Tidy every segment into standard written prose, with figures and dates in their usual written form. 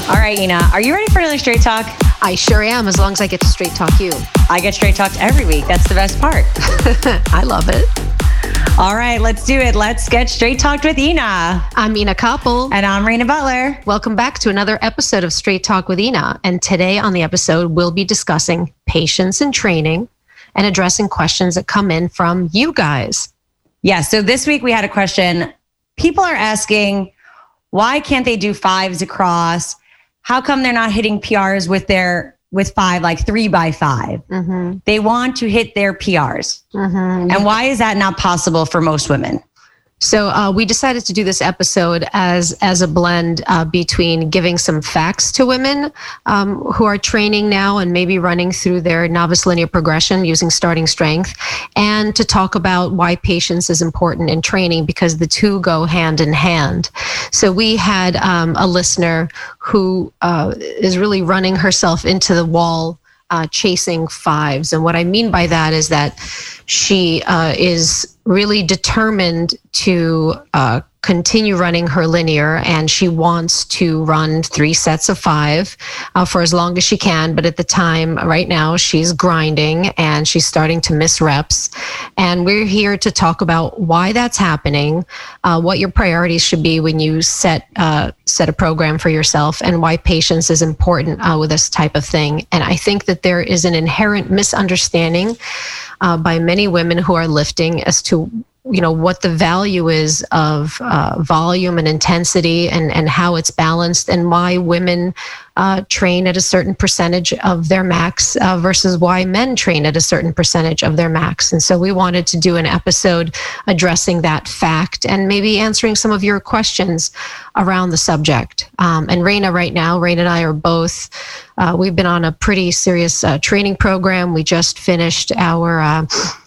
All right, Ina, are you ready for another Straight Talk? I sure am, as long as I get to straight talk you. I get Straight Talked every week. That's the best part. I love it. All right, let's do it. Let's get Straight Talked with Ina. I'm Ina Koppel. And I'm Raina Butler. Welcome back to another episode of Straight Talk with Ina. And today on the episode, we'll be discussing patience and training and addressing questions that come in from you guys. Yeah, so this week we had a question. People are asking, why can't they do fives across? How come they're not hitting PRs with five, like 3x5? Mm-hmm. They want to hit their PRs. Mm-hmm. And why is that not possible for most women? So we decided to do this episode as a blend between giving some facts to women who are training now and maybe running through their novice linear progression using starting strength, and to talk about why patience is important in training, because the two go hand in hand. So we had a listener who is really running herself into the wall chasing fives. And what I mean by that is that she is really determined to continue running her linear, and she wants to run 3 sets of 5 for as long as she can. But at the time right now, she's grinding and she's starting to miss reps. And we're here to talk about why that's happening, what your priorities should be when you set a program for yourself, and why patience is important with this type of thing. And I think that there is an inherent misunderstanding by many women who are lifting as to what the value is of volume and intensity, and how it's balanced, and why women train at a certain percentage of their max versus why men train at a certain percentage of their max. And so we wanted to do an episode addressing that fact and maybe answering some of your questions around the subject. And Raina and I are both, we've been on a pretty serious training program. We just finished our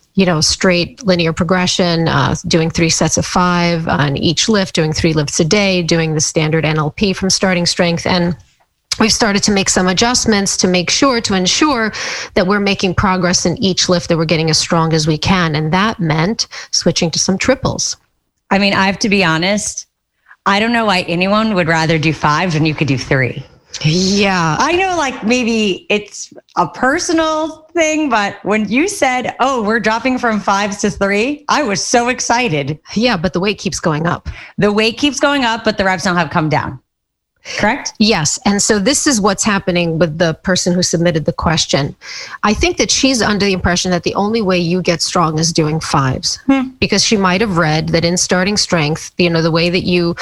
straight linear progression, doing 3 sets of 5 on each lift, doing 3 lifts a day, doing the standard NLP from starting strength. And we've started to make some adjustments to ensure that we're making progress in each lift, that we're getting as strong as we can. And that meant switching to some triples. I mean, I have to be honest, I don't know why anyone would rather do 5 than you could do 3. Yeah. I know, like, maybe it's a personal thing, but when you said, oh, we're dropping from 5s to 3, I was so excited. Yeah, but the weight keeps going up. The weight keeps going up, but the reps don't have come down. Correct? Yes. And so this is what's happening with the person who submitted the question. I think that she's under the impression that the only way you get strong is doing 5s, because she might have read that in starting strength, the way that you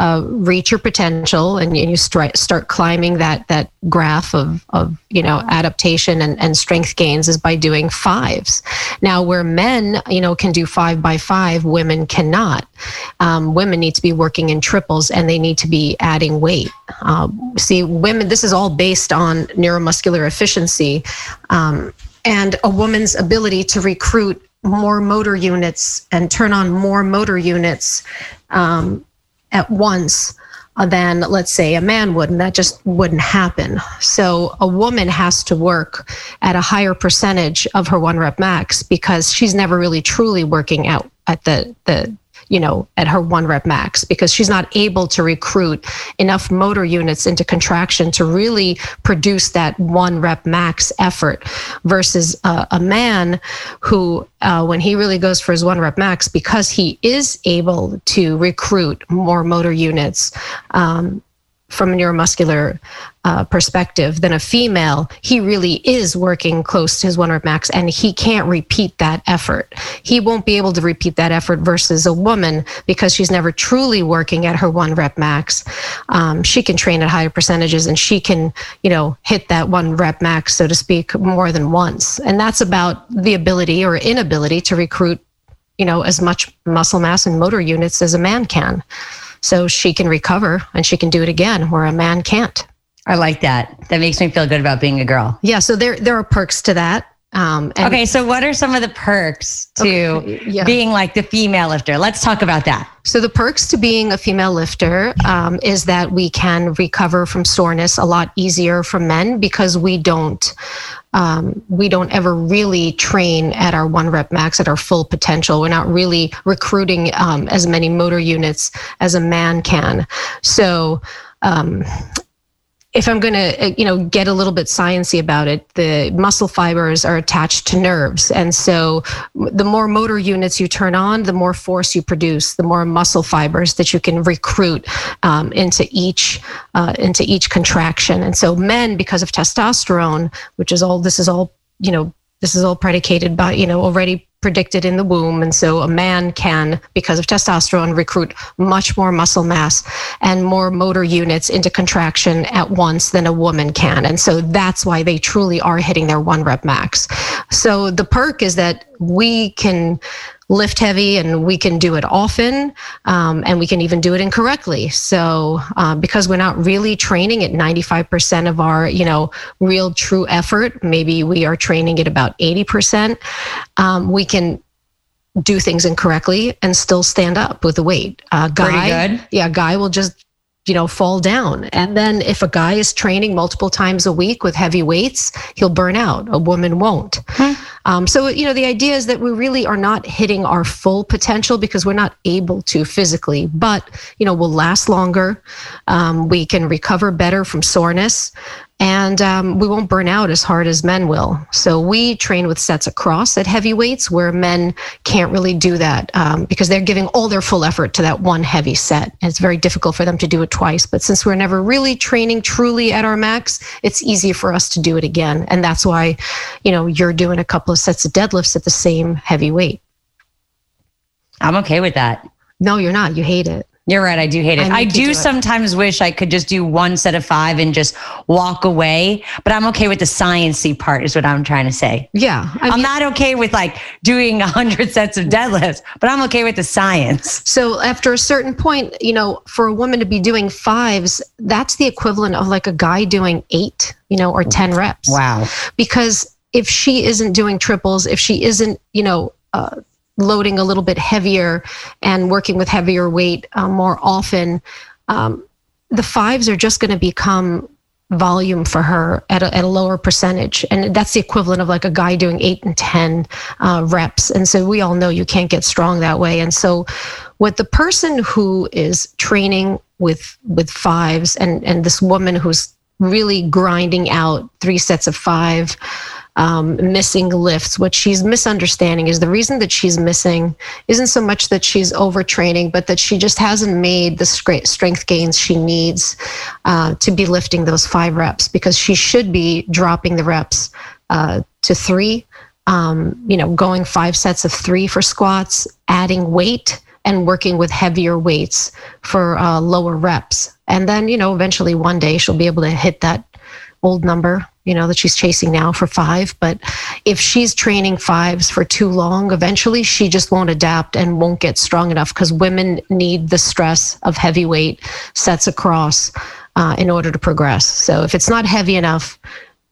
reach your potential and you start climbing that graph of adaptation and strength gains is by doing 5s. Now, where men can do 5x5, women cannot. Women need to be working in triples, and they need to be adding weight. See, women, this is all based on neuromuscular efficiency and a woman's ability to recruit more motor units and turn on more motor units at once than, let's say, a man would, and that just wouldn't happen. So a woman has to work at a higher percentage of her 1 rep max, because she's never really truly working out at at her 1 rep max, because she's not able to recruit enough motor units into contraction to really produce that 1 rep max effort, versus a man who, when he really goes for his 1 rep max, because he is able to recruit more motor units from a neuromuscular perspective than a female, he really is working close to his 1 rep max, and he can't repeat that effort. He won't be able to repeat that effort versus a woman, because she's never truly working at her 1 rep max. She can train at higher percentages, and she can, hit that 1 rep max, so to speak, more than once. And that's about the ability or inability to recruit, as much muscle mass and motor units as a man can. So she can recover and she can do it again, where a man can't. I like that. That makes me feel good about being a girl. Yeah, so there are perks to that. Okay, so what are some of the perks to being like the female lifter? Let's talk about that. So the perks to being a female lifter is that we can recover from soreness a lot easier from men, because we don't ever really train at our 1 rep max, at our full potential. We're not really recruiting as many motor units as a man can. So if I'm going to, get a little bit sciencey about it, the muscle fibers are attached to nerves. And so the more motor units you turn on, the more force you produce, the more muscle fibers that you can recruit into each contraction. And so men, because of testosterone, this is all predicated by, already predicted in the womb. And so a man can, because of testosterone, recruit much more muscle mass and more motor units into contraction at once than a woman can. And so that's why they truly are hitting their 1 rep max. So the perk is that we can lift heavy and we can do it often, and we can even do it incorrectly. So because we're not really training at 95% of our, real true effort, maybe we are training at about 80%, we can do things incorrectly and still stand up with the weight. Pretty good. Yeah, guy will just fall down. And then if a guy is training multiple times a week with heavy weights, he'll burn out. A woman won't. So, the idea is that we really are not hitting our full potential because we're not able to physically, but, we'll last longer. We can recover better from soreness. And we won't burn out as hard as men will. So we train with sets across at heavy weights where men can't really do that because they're giving all their full effort to that one heavy set. And it's very difficult for them to do it twice. But since we're never really training truly at our max, it's easy for us to do it again. And that's why, you're doing a couple of sets of deadlifts at the same heavy weight. I'm okay with that. No, you're not. You hate it. You're right. I do hate it. I do sometimes wish I could just do 1 set of 5 and just walk away, but I'm okay with the sciencey part is what I'm trying to say. Yeah. I'm not okay with doing 100 sets of deadlifts, but I'm okay with the science. So after a certain point, for a woman to be doing 5s, that's the equivalent of a guy doing 8, or 10 reps. Wow. Because if she isn't doing triples, if she isn't, loading a little bit heavier and working with heavier weight more often, the 5s are just going to become volume for her at a lower percentage. And that's the equivalent of a guy doing 8 and 10 reps. And so we all know you can't get strong that way. And so what the person who is training with 5s and this woman who's really grinding out 3 sets of 5, missing lifts. What she's misunderstanding is the reason that she's missing isn't so much that she's overtraining, but that she just hasn't made the strength gains she needs to be lifting those 5 reps, because she should be dropping the reps to 3, going 5 sets of 3 for squats, adding weight and working with heavier weights for lower reps. And then, eventually one day she'll be able to hit that old number, that she's chasing now for 5. But if she's training 5s for too long, eventually she just won't adapt and won't get strong enough, because women need the stress of heavyweight sets across in order to progress. So if it's not heavy enough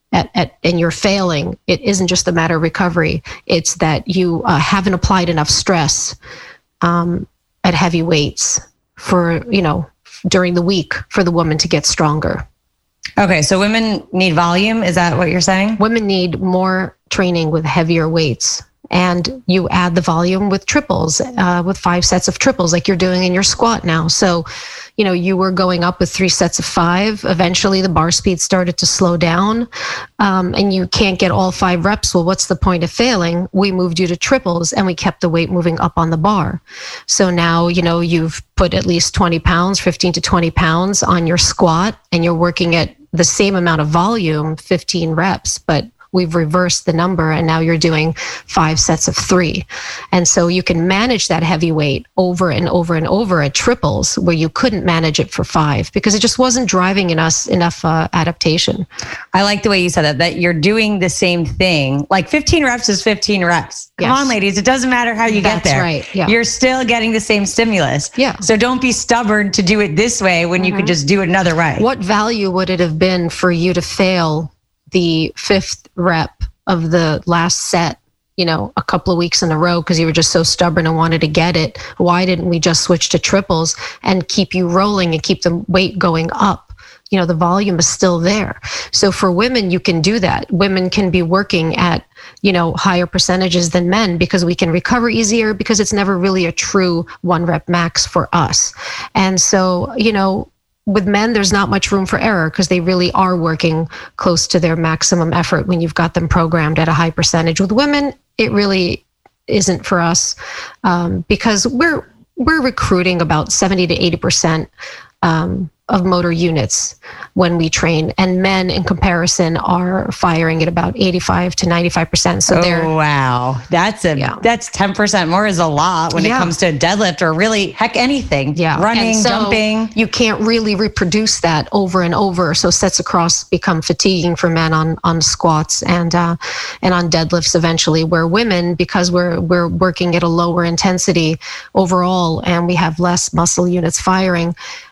and you're failing, it isn't just a matter of recovery. It's that you haven't applied enough stress at heavy weights for, during the week for the woman to get stronger. Okay, so women need volume. Is that what you're saying? Women need more training with heavier weights. And you add the volume with triples, with 5 sets of triples like you're doing in your squat now. So, you were going up with 3 sets of 5. Eventually the bar speed started to slow down and you can't get all 5 reps. Well, what's the point of failing? We moved you to triples and we kept the weight moving up on the bar. So now, you've put at least 20 pounds, 15 to 20 pounds on your squat, and you're working at the same amount of volume, 15 reps, but we've reversed the number and now you're doing 5 sets of 3. And so you can manage that heavy weight over and over and over at triples where you couldn't manage it for 5 because it just wasn't driving in us enough adaptation. I like the way you said that you're doing the same thing. Like 15 reps is 15 reps. Come on, ladies. It doesn't matter how you get there. That's right. Yeah. You're still getting the same stimulus. Yeah. So don't be stubborn to do it this way when you could just do it another way. What value would it have been for you to fail the 5th rep of the last set, a couple of weeks in a row because you were just so stubborn and wanted to get it? Why didn't we just switch to triples and keep you rolling and keep the weight going up? The volume is still there. So for women, you can do that. Women can be working at, higher percentages than men because we can recover easier because it's never really a true 1 rep max for us. And so, with men, there's not much room for error because they really are working close to their maximum effort when you've got them programmed at a high percentage. With women, it really isn't for us because we're recruiting about 70 to 80% of motor units when we train, and men in comparison are firing at about 85 to 95%. So wow, that's 10% more is a lot when it comes to a deadlift or really anything. Running, jumping. You can't really reproduce that over and over. So sets across become fatiguing for men on squats and on deadlifts eventually. Where women, because we're working at a lower intensity overall, and we have less muscle units firing.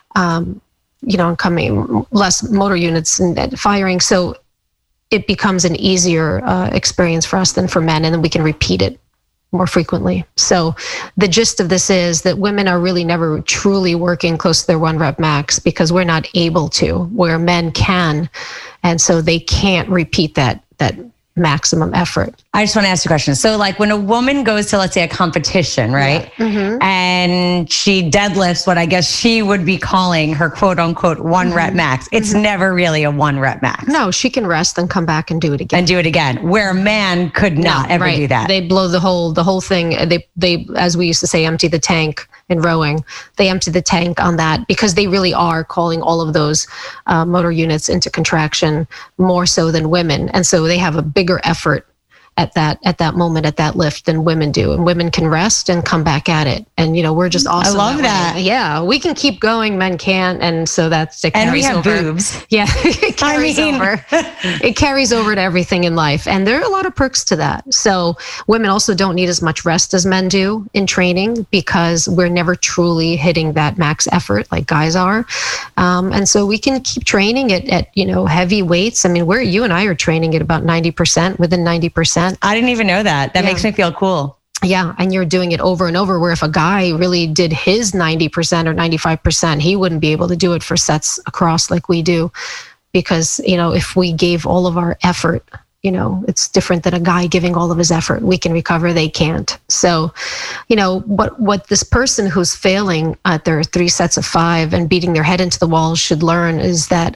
And coming less motor units and firing. So it becomes an easier experience for us than for men, and then we can repeat it more frequently. So the gist of this is that women are really never truly working close to their 1 rep max because we're not able to, where men can. And so they can't repeat that maximum effort. I just want to ask you a question. So like when a woman goes to, let's say, a competition, right? Yeah. Mm-hmm. And she deadlifts what I guess she would be calling her quote unquote 1 rep max. It's never really a 1 rep max. No, she can rest and come back and do it again. Where a man could not ever do that. They blow the whole thing. They, as we used to say, empty the tank in rowing. They empty the tank on that because they really are calling all of those motor units into contraction more so than women. And so they have a bigger effort at that moment, at that lift than women do. And women can rest and come back at it. And, we're just awesome. I love that. Yeah, we can keep going. Men can't. And so that's, it carries over. And we have over. boobs. Yeah, it carries over. It carries over to everything in life. And there are a lot of perks to that. So women also don't need as much rest as men do in training because we're never truly hitting that max effort like guys are. And so we can keep training at heavy weights. I mean, you and I are training at about 90%, within 90%. I didn't even know that. That makes me feel cool. Yeah, and you're doing it over and over, where if a guy really did his 90% or 95%, he wouldn't be able to do it for sets across like we do. Because, if we gave all of our effort, it's different than a guy giving all of his effort. We can recover, they can't. So, what this person who's failing at their 3 sets of 5 and beating their head into the wall should learn is that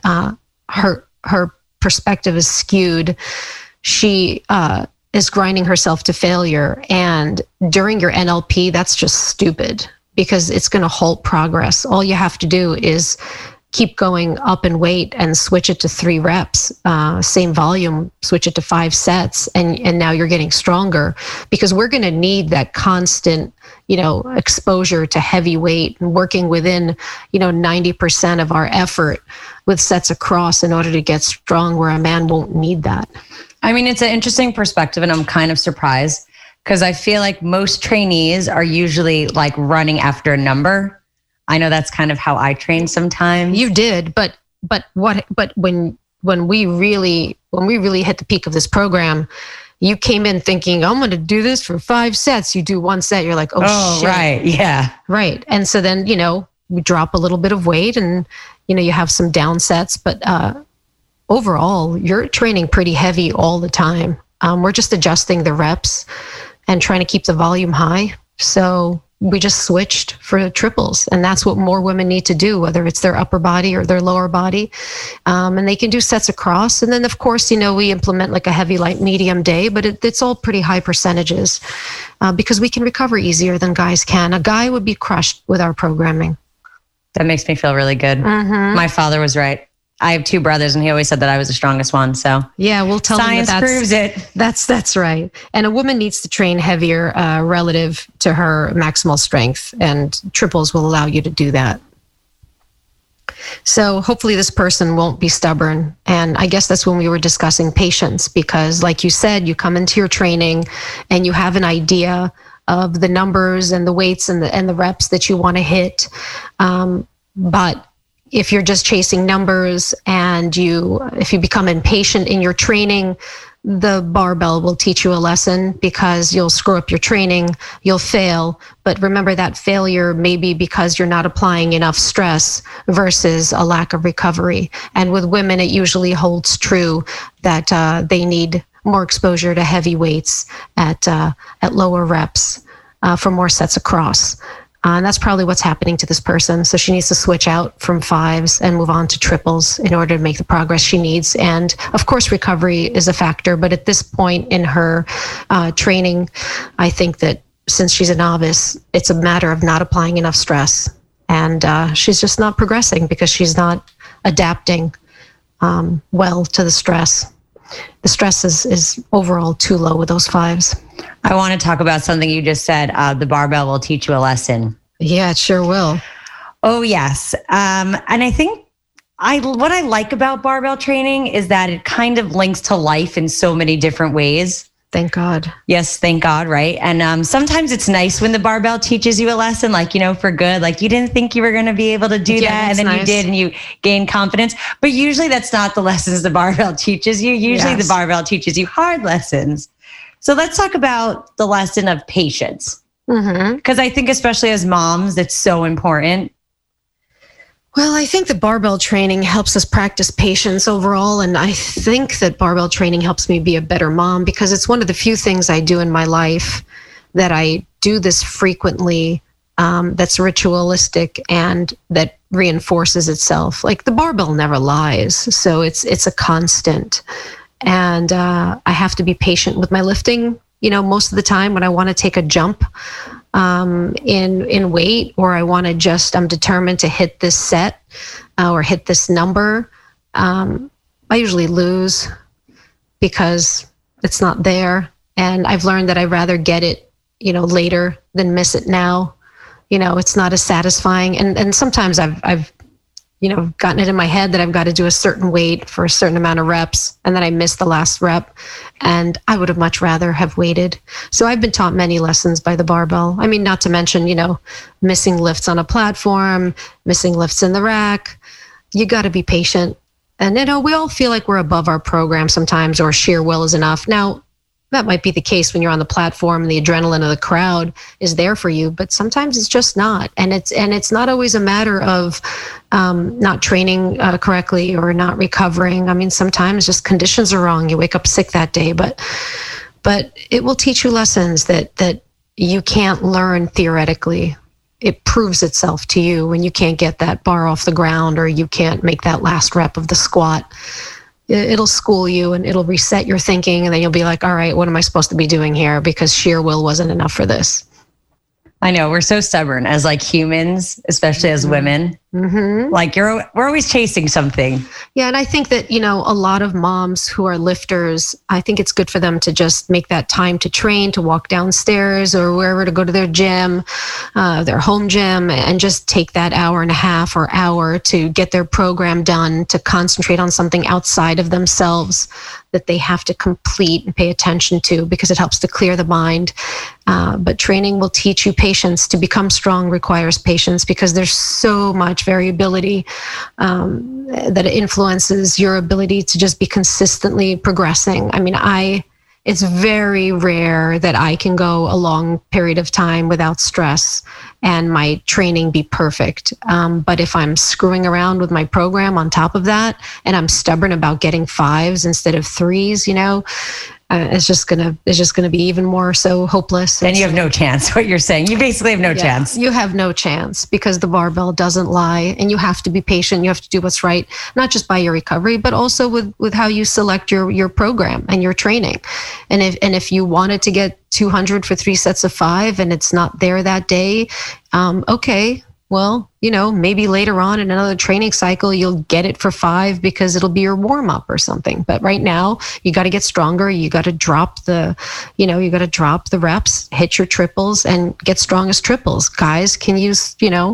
her perspective is skewed. She is grinding herself to failure. And during your NLP, that's just stupid because it's going to halt progress. All you have to do is keep going up in weight and switch it to 3 reps, same volume, switch it to 5 sets. And now you're getting stronger because we're going to need that constant, exposure to heavy weight and working within, 90% of our effort with sets across in order to get strong, where a man won't need that. I mean, it's an interesting perspective, and I'm kind of surprised because I feel like most trainees are usually like running after a number. I know that's kind of how I train sometimes. You did, but when we really hit the peak of this program, you came in thinking, I'm going to do this for 5 sets. You do 1 set, you're like, oh shit. Right, yeah. Right. And so then, we drop a little bit of weight and, you have some down sets, but overall, you're training pretty heavy all the time. We're just adjusting the reps and trying to keep the volume high. So we just switched for triples, and that's what more women need to do, whether it's their upper body or their lower body. And they can do sets across. And then, of course, we implement like a heavy, light, medium day, but it's all pretty high percentages because we can recover easier than guys can. A guy would be crushed with our programming. That makes me feel really good. Mm-hmm. My father was right. I have 2 brothers, and he always said that I was the strongest one. So yeah, we'll tell science proves it. That's right. And a woman needs to train heavier relative to her maximal strength, and triples will allow you to do that. So hopefully this person won't be stubborn. And I guess that's when we were discussing patience, because like you said, you come into your training and you have an idea of the numbers and the weights and the reps that you want to hit, but if you're just chasing numbers and if you become impatient in your training, the barbell will teach you a lesson because you'll screw up your training, you'll fail. But remember, that failure may be because you're not applying enough stress versus a lack of recovery. And with women, it usually holds true that they need more exposure to heavy weights at lower reps for more sets across. And that's probably what's happening to this person. So she needs to switch out from 5s and move on to triples in order to make the progress she needs. And of course, recovery is a factor. But at this point in her training, I think that since she's a novice, it's a matter of not applying enough stress. And she's just not progressing because she's not adapting well to the stress. The stress is overall too low with those 5s. I want to talk about something you just said. The barbell will teach you a lesson. Yeah, it sure will. Oh, yes. And I think what I like about barbell training is that it kind of links to life in so many different ways. Thank God. Yes, thank God, right? And sometimes it's nice when the barbell teaches you a lesson, like, for good. Like you didn't think you were going to be able to do that, and then you did, and you gain confidence. But usually that's not the lessons the barbell teaches you. Usually the barbell teaches you hard lessons. So let's talk about the lesson of patience. Because I think especially as moms, it's so important. Well, I think the barbell training helps us practice patience overall. And I think that barbell training helps me be a better mom because it's one of the few things I do in my life that I do this frequently, that's ritualistic and that reinforces itself. Like the barbell never lies. So it's a constant. And I have to be patient with my lifting. Most of the time when I want to take a jump in weight, or I want to I'm determined to hit this set or hit this number, I usually lose because it's not there. And I've learned that I'd rather get it, later than miss it now. It's not as satisfying. And sometimes I've gotten it in my head that I've got to do a certain weight for a certain amount of reps, and then I missed the last rep, and I would have much rather have waited. So I've been taught many lessons by the barbell. I mean, not to mention, missing lifts on a platform, missing lifts in the rack. You got to be patient. And, we all feel like we're above our program sometimes, or sheer will is enough. Now, that might be the case when you're on the platform and the adrenaline of the crowd is there for you, but sometimes it's just not. And it's not always a matter of not training correctly or not recovering. I mean, sometimes just conditions are wrong. You wake up sick that day, but it will teach you lessons that you can't learn theoretically. It proves itself to you when you can't get that bar off the ground or you can't make that last rep of the squat. It'll school you and it'll reset your thinking, and then you'll be like, all right, what am I supposed to be doing here? Because sheer will wasn't enough for this. I know, we're so stubborn as humans, especially as women. Like we're always chasing something. Yeah, and I think that, a lot of moms who are lifters, I think it's good for them to just make that time to train, to walk downstairs or wherever to go to their gym, their home gym, and just take that hour and a half or hour to get their program done, to concentrate on something outside of themselves that they have to complete and pay attention to, because it helps to clear the mind. But training will teach you patience. To become strong requires patience because there's so much variability that influences your ability to just be consistently progressing. I mean, it's very rare that I can go a long period of time without stress and my training be perfect. But if I'm screwing around with my program on top of that, and I'm stubborn about getting 5s instead of 3s, it's just gonna be even more so hopeless. Then you have no chance. What you're saying, you basically have no chance. You have no chance because the barbell doesn't lie, and you have to be patient. You have to do what's right, not just by your recovery, but also with how you select your program and your training. And if you wanted to get 200 for 3 sets of 5 and it's not there that day, okay. Well, maybe later on in another training cycle, you'll get it for 5 because it'll be your warm up or something. But right now you got to get stronger. You got to drop the reps, hit your triples and get strong as triples. Guys can use,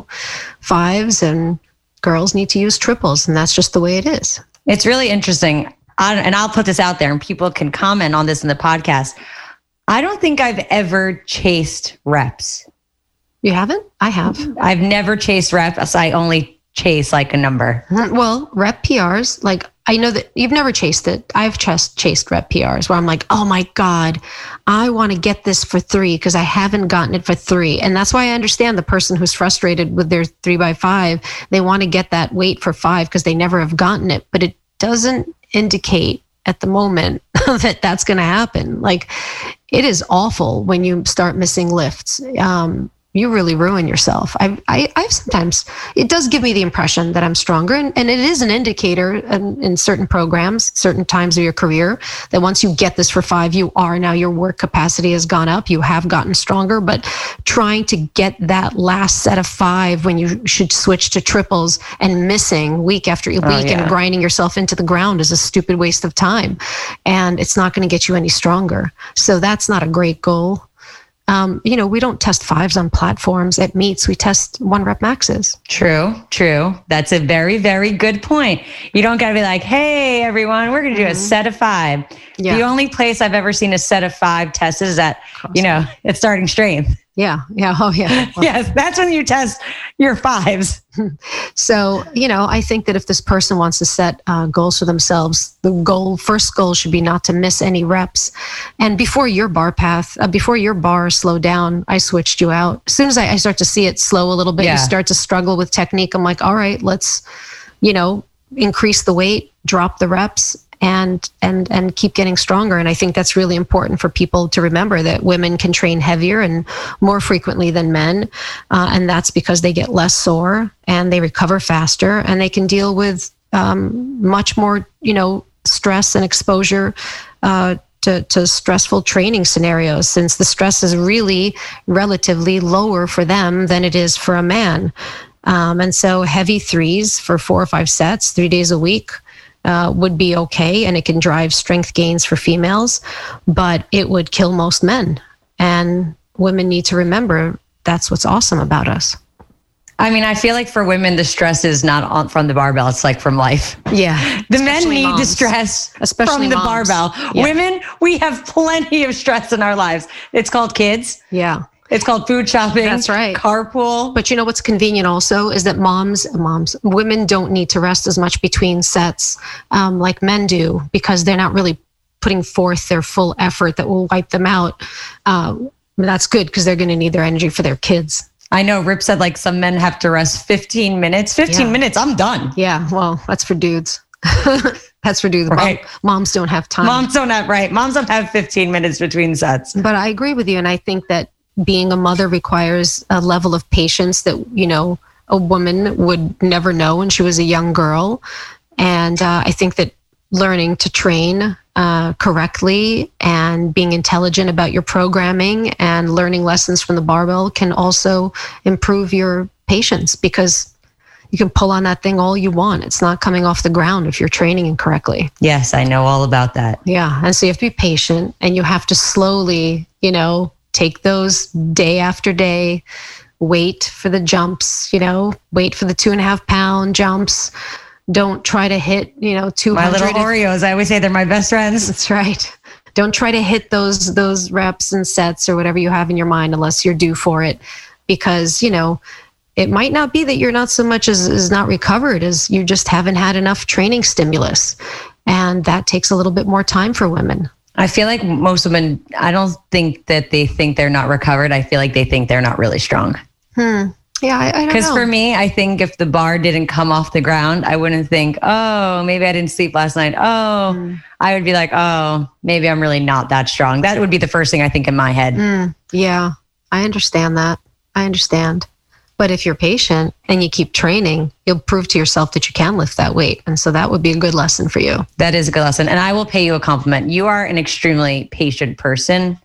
5s and girls need to use triples. And that's just the way it is. It's really interesting. And I'll put this out there and people can comment on this in the podcast. I don't think I've ever chased reps. You haven't? I have. I've never chased reps. I only chase a number. Well, rep PRs, I know that you've never chased it. I've just chased rep PRs where I'm like, oh my God, I want to get this for 3 because I haven't gotten it for 3. And that's why I understand the person who's frustrated with their 3x5. They want to get that weight for 5 because they never have gotten it, but it doesn't indicate at the moment that that's going to happen. It is awful when you start missing lifts. you really ruin yourself. I sometimes, it does give me the impression that I'm stronger, and it is an indicator in certain programs, certain times of your career, that once you get this for 5, now your work capacity has gone up, you have gotten stronger. But trying to get that last set of 5 when you should switch to triples and missing week after week and grinding yourself into the ground is a stupid waste of time, and it's not going to get you any stronger. So that's not a great goal. We don't test 5s on platforms at meets. We test 1 rep maxes. True. That's a very, very good point. You don't got to be like, hey, everyone, we're going to do a set of 5. Yeah. The only place I've ever seen a set of 5 tested is at, it's starting strength. Yeah. Oh, yeah. Well, yes, that's when you test your 5s. So, I think that if this person wants to set goals for themselves, the first goal should be not to miss any reps. And before your bar slowed down, I switched you out. As soon as I start to see it slow a little bit, you start to struggle with technique. I'm like, all right, let's, increase the weight, drop the reps, and keep getting stronger. And I think that's really important for people to remember, that women can train heavier and more frequently than men. And that's because they get less sore and they recover faster, and they can deal with much more, stress and exposure to stressful training scenarios, since the stress is really relatively lower for them than it is for a man. And so heavy 3s for 4 or 5 sets, 3 days a week, would be okay, and it can drive strength gains for females, but it would kill most men. And women need to remember that's what's awesome about us. I mean, I feel like for women, the stress is not from the barbell. It's like from life. Yeah. The men need the stress from the barbell. Yeah. Women, we have plenty of stress in our lives. It's called kids. Yeah. It's called food shopping. That's right. Carpool. But what's convenient also is that women don't need to rest as much between sets like men do, because they're not really putting forth their full effort that will wipe them out. That's good, because they're going to need their energy for their kids. I know Rip said like some men have to rest 15 minutes. 15 minutes, I'm done. Yeah, well, that's for dudes. That's for dudes. Right. Moms don't have time. Moms don't have 15 minutes between sets. But I agree with you. And I think that being a mother requires a level of patience that, a woman would never know when she was a young girl. And I think that learning to train correctly and being intelligent about your programming and learning lessons from the barbell can also improve your patience, because you can pull on that thing all you want. It's not coming off the ground if you're training incorrectly. Yes, I know all about that. Yeah. And so you have to be patient, and you have to slowly, take those day after day, wait for the jumps, wait for the 2.5 pound jumps. Don't try to hit, 200. My little Oreos, I always say they're my best friends. That's right. Don't try to hit those reps and sets or whatever you have in your mind unless you're due for it, because, it might not be that you're not so much as not recovered as you just haven't had enough training stimulus. And that takes a little bit more time for women. I feel like most women, I don't think that they think they're not recovered. I feel like they think they're not really strong. Yeah, I don't know. Because for me, I think if the bar didn't come off the ground, I wouldn't think, oh, maybe I didn't sleep last night. I would be like, oh, maybe I'm really not that strong. That would be the first thing I think in my head. Yeah, I understand that. I understand. But if you're patient and you keep training, you'll prove to yourself that you can lift that weight. And so that would be a good lesson for you. That is a good lesson. And I will pay you a compliment. You are an extremely patient person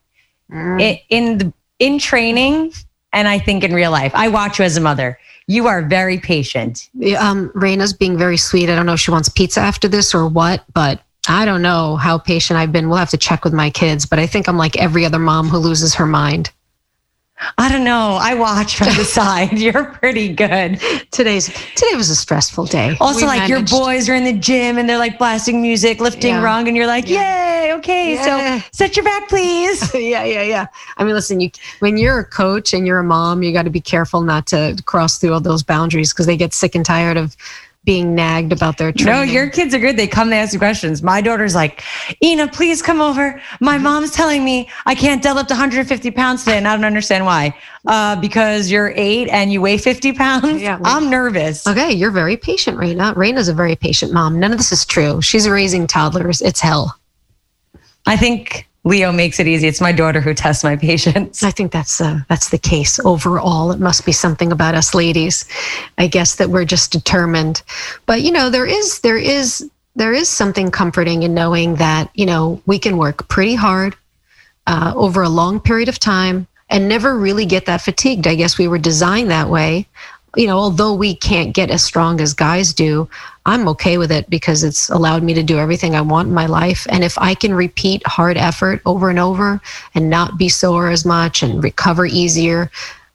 in training. And I think in real life, I watch you as a mother. You are very patient. Raina's being very sweet. I don't know if she wants pizza after this or what, but I don't know how patient I've been. We'll have to check with my kids, but I think I'm like every other mom who loses her mind. I don't know. I watch from the side. You're pretty good. Today was a stressful day. Also, your boys are in the gym and they're like blasting music, lifting wrong, and you're like, yay, okay, so set your back, please. Yeah. I mean, listen, when you're a coach and you're a mom, you got to be careful not to cross through all those boundaries, because they get sick and tired of being nagged about their training. No, your kids are good. They come, they ask you questions. My daughter's like, Ina, please come over. My mom's telling me I can't deadlift 150 pounds today, and I don't understand why. Because you're 8 and you weigh 50 pounds? Yeah, I'm nervous. Okay, you're very patient, Raina. Raina's a very patient mom. None of this is true. She's raising toddlers. It's hell. I think Leo makes it easy. It's my daughter who tests my patience. I think that's the case overall. It must be something about us ladies, I guess, that we're just determined. But there is something comforting in knowing that we can work pretty hard over a long period of time and never really get that fatigued. I guess we were designed that way. Although we can't get as strong as guys do, I'm okay with it because it's allowed me to do everything I want in my life. And if I can repeat hard effort over and over and not be sore as much and recover easier,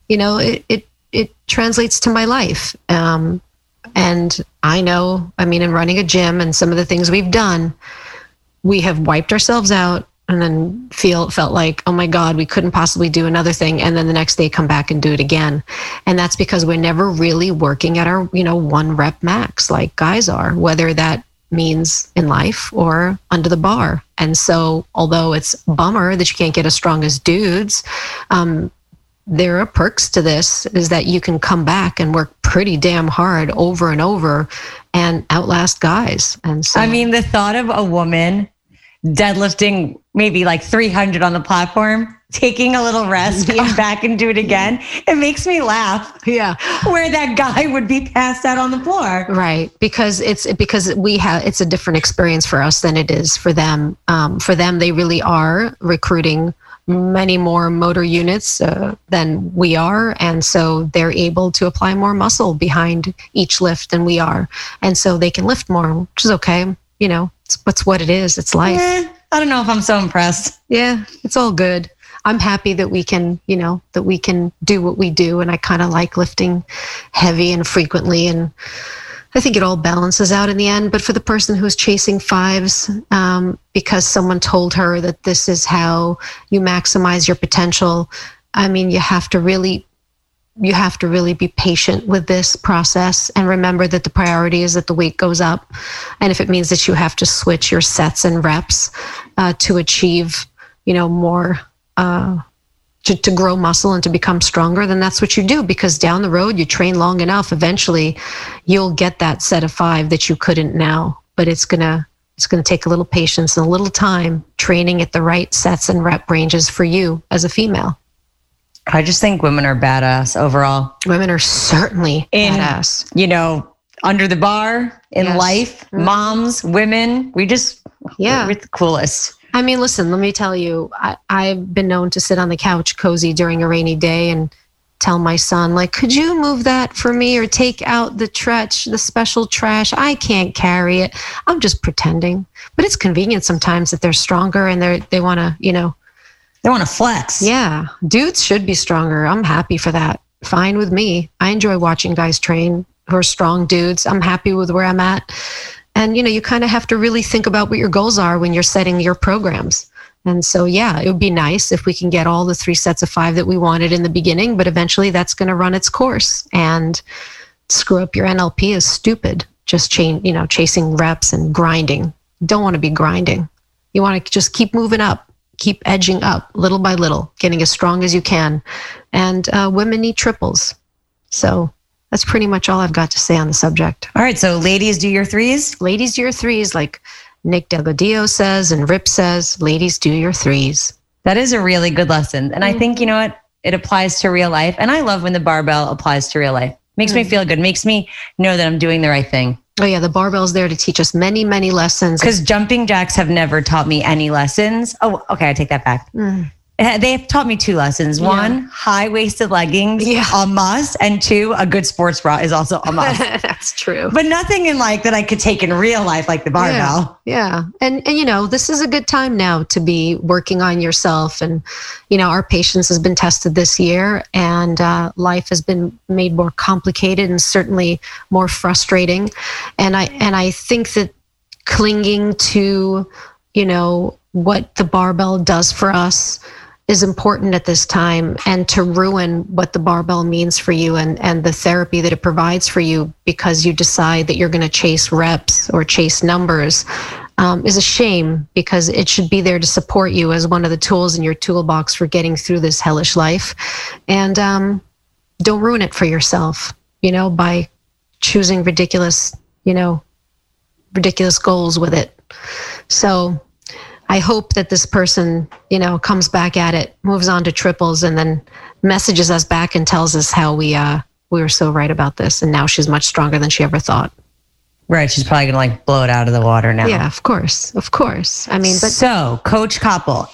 it translates to my life. And I know, in running a gym and some of the things we've done, we have wiped ourselves out and then felt like, oh my God, we couldn't possibly do another thing. And then the next day come back and do it again. And that's because we're never really working at our, 1 rep max like guys are, whether that means in life or under the bar. And so although it's a bummer that you can't get as strong as dudes, there are perks to this, is that you can come back and work pretty damn hard over and over and outlast guys. And so, the thought of a woman deadlifting maybe like 300 on the platform, taking a little rest, come back and do it again, it makes me laugh. Yeah. Where that guy would be passed out on the floor. Right. Because it's a different experience for us than it is for them. For them, they really are recruiting many more motor units than we are. And so they're able to apply more muscle behind each lift than we are. And so they can lift more, which is okay. It's what it is. It's life. I don't know if I'm so impressed. Yeah, it's all good. I'm happy that we can, that we can do what we do. And I kind of like lifting heavy and frequently. And I think it all balances out in the end. But for the person who's chasing 5s, because someone told her that this is how you maximize your potential, you have to really be patient with this process and remember that the priority is that the weight goes up. And if it means that you have to switch your sets and reps to achieve, more, to grow muscle and to become stronger, then that's what you do, because down the road, you train long enough, eventually you'll get that set of 5 that you couldn't now. But it's gonna take a little patience and a little time training at the right sets and rep ranges for you as a female. I just think women are badass overall. Women are certainly badass. Under the bar, in life, moms, women, we're the coolest. Listen, let me tell you, I've been known to sit on the couch cozy during a rainy day and tell my son, like, could you move that for me or take out the special trash? I can't carry it. I'm just pretending. But it's convenient sometimes that they're stronger and they want to, They want to flex. Yeah. Dudes should be stronger. I'm happy for that. Fine with me. I enjoy watching guys train who are strong dudes. I'm happy with where I'm at. And, you kind of have to really think about what your goals are when you're setting your programs. And so, yeah, it would be nice if we can get all the 3 sets of 5 that we wanted in the beginning, but eventually that's going to run its course. And screw up your NLP is stupid. Just chasing reps and grinding. You don't want to be grinding. You want to just keep moving up. Keep edging up little by little, getting as strong as you can. And women need triples. So that's pretty much all I've got to say on the subject. All right, so ladies, do your 3s? Ladies, do your 3s, like Nick Delgadillo says and Rip says, ladies, do your 3s. That is a really good lesson. And I think, what? It applies to real life. And I love when the barbell applies to real life. Makes me feel good. Makes me know that I'm doing the right thing. Oh yeah, the barbell's there to teach us many, many lessons. Because jumping jacks have never taught me any lessons. Oh, okay, I take that back. They've taught me 2 lessons. 1, high-waisted leggings, a must. And 2, a good sports bra is also a must. That's true. But nothing in that I could take in real life, like the barbell. Yeah. And this is a good time now to be working on yourself. And, our patience has been tested this year, and life has been made more complicated and certainly more frustrating. And I think that clinging to, what the barbell does for us is important at this time, and to ruin what the barbell means for you and the therapy that it provides for you because you decide that you're going to chase reps or chase numbers is a shame, because it should be there to support you as one of the tools in your toolbox for getting through this hellish life. And don't ruin it for yourself, by choosing ridiculous goals with it. So I hope that this person, comes back at it, moves on to triples, and then messages us back and tells us how we were so right about this. And now she's much stronger than she ever thought. Right. She's probably going to blow it out of the water now. Yeah, of course. Of course. I mean, but so Coach Koppel,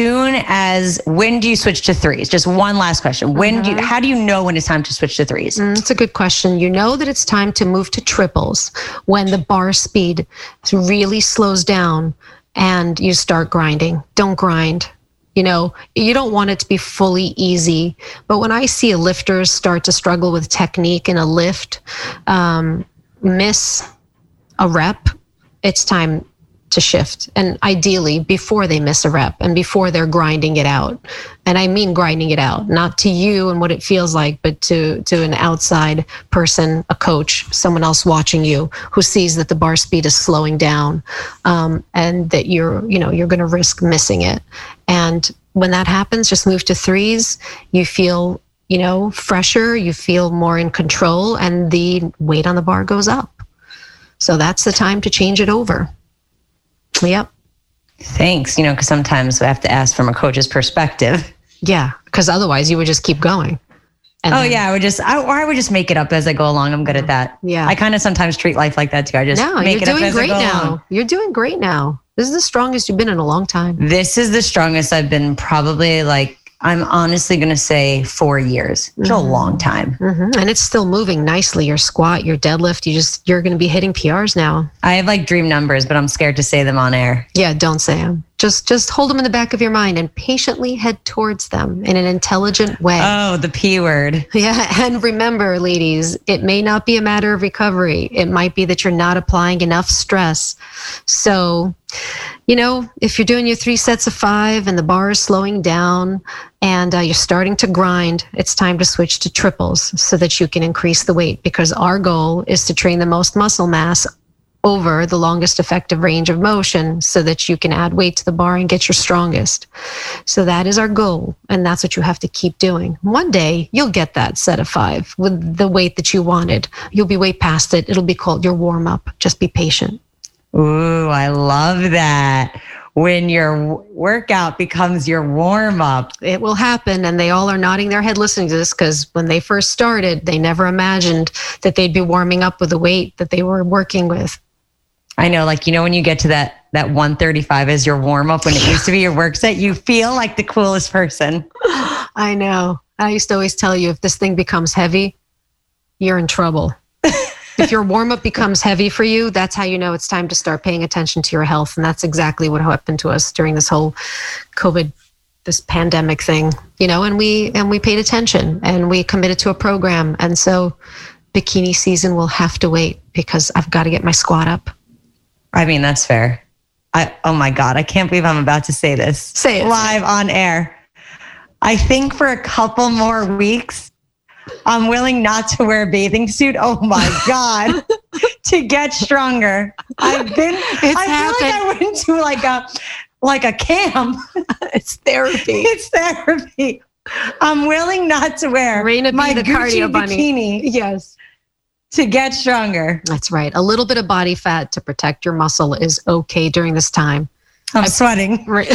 when do you switch to threes? Just one last question. How do you know when it's time to switch to threes? It's a good question. You know that it's time to move to triples when the bar speed really slows down and you start grinding. Don't grind. You don't want it to be fully easy. But when I see lifters start to struggle with technique in a lift, miss a rep, it's time to shift. And ideally before they miss a rep and before they're grinding it out. And I mean grinding it out, not to you and what it feels like, but to an outside person, a coach, someone else watching you who sees that the bar speed is slowing down, and that you're going to risk missing it. And when that happens, just move to threes. You feel, fresher, you feel more in control, and the weight on the bar goes up. So that's the time to change it over. Yep. Thanks. Because sometimes we have to ask from a coach's perspective. Yeah, because otherwise you would just keep going. I would just make it up as I go along. I'm good at that. Yeah. I kind of sometimes treat life like that too. I just make it up as I go along. You're doing great now. This is the strongest you've been in a long time. This is the strongest I've been probably I'm honestly going to say 4 years. It's a long time. And it's still moving nicely. Your squat, your deadlift, you're going to be hitting PRs now. I have dream numbers, but I'm scared to say them on air. Yeah, don't say them. Just hold them in the back of your mind and patiently head towards them in an intelligent way. Oh, the P word. Yeah, and remember, ladies, it may not be a matter of recovery. It might be that you're not applying enough stress. So, if you're doing your 3 sets of 5 and the bar is slowing down and you're starting to grind, it's time to switch to triples so that you can increase the weight, because our goal is to train the most muscle mass over the longest effective range of motion so that you can add weight to the bar and get your strongest. So that is our goal. And that's what you have to keep doing. One day you'll get that set of 5 with the weight that you wanted. You'll be way past it. It'll be called your warm up. Just be patient. Ooh, I love that. When your workout becomes your warm up. It will happen. And they all are nodding their head listening to this, because when they first started, they never imagined that they'd be warming up with the weight that they were working with. I know, when you get to that 135 as your warm up, when it used to be your work set, you feel like the coolest person. I know. I used to always tell you, if this thing becomes heavy, you're in trouble. If your warm up becomes heavy for you, that's how you know it's time to start paying attention to your health. And that's exactly what happened to us during this whole COVID, this pandemic thing, and we paid attention and we committed to a program. And so bikini season will have to wait, because I've got to get my squat up. I mean, that's fair. Oh my God, I can't believe I'm about to say this. Say it. Live on air. I think for a couple more weeks, I'm willing not to wear a bathing suit. Oh my God, to get stronger. I feel like I went to like a camp. It's therapy. It's therapy. I'm willing not to wear my the Gucci cardio bunny. bikini. Yes. To get stronger. That's right. A little bit of body fat to protect your muscle is okay during this time. I'm sweating. Right.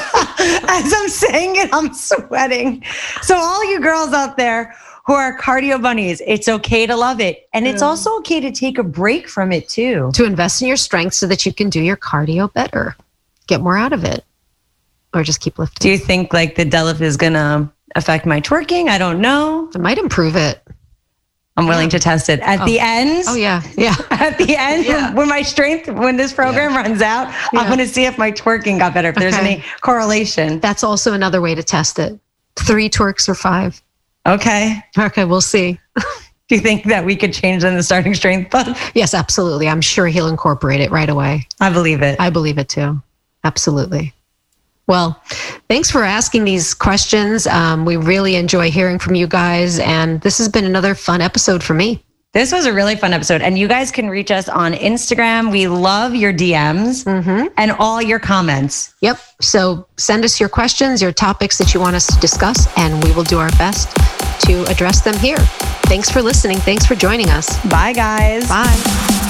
As I'm saying it, I'm sweating. So all you girls out there who are cardio bunnies, it's okay to love it. And it's also okay to take a break from it too. To invest in your strength so that you can do your cardio better. Get more out of it. Or just keep lifting. Do you think the deadlift is going to affect my twerking? I don't know. It might improve it. I'm willing to test it. At the end. Oh, yeah. Yeah. At the end, when this program runs out, I'm going to see if my twerking got better, if there's any correlation. That's also another way to test it. 3 twerks or 5. Okay. Okay, we'll see. Do you think that we could change in the starting strength book? Yes, absolutely. I'm sure he'll incorporate it right away. I believe it. I believe it too. Absolutely. Well, thanks for asking these questions. We really enjoy hearing from you guys. And this has been another fun episode for me. This was a really fun episode. And you guys can reach us on Instagram. We love your DMs and all your comments. Yep. So send us your questions, your topics that you want us to discuss, and we will do our best to address them here. Thanks for listening. Thanks for joining us. Bye, guys. Bye.